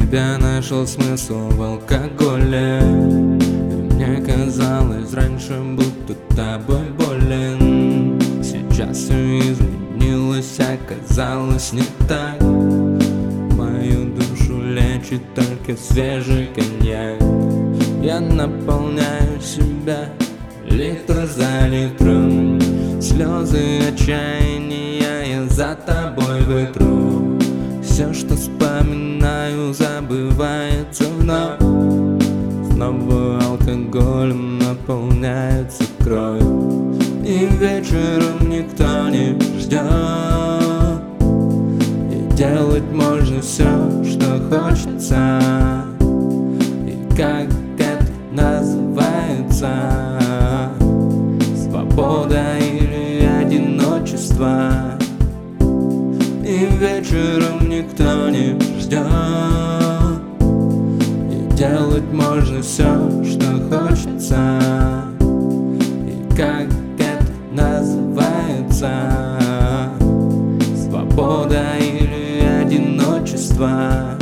тебя нашел смысл в алкоголе. И мне казалось раньше, будто тобой болен. Сейчас все изменилось, оказалось не так. Мою душу лечит только свежий коньяк. Я наполняю себя литр за литром. Слезы отчаяния я за тобой вытру. Все, что вспоминаю, забывается вновь. Снова алкоголем наполняется кровь. И вечером никто не ждет. И делать можно все, что хочется. И как это называется? Свобода или одиночество? И вечером никто не ждет. И делать можно все, что хочется. И как это называется? Свобода или одиночество?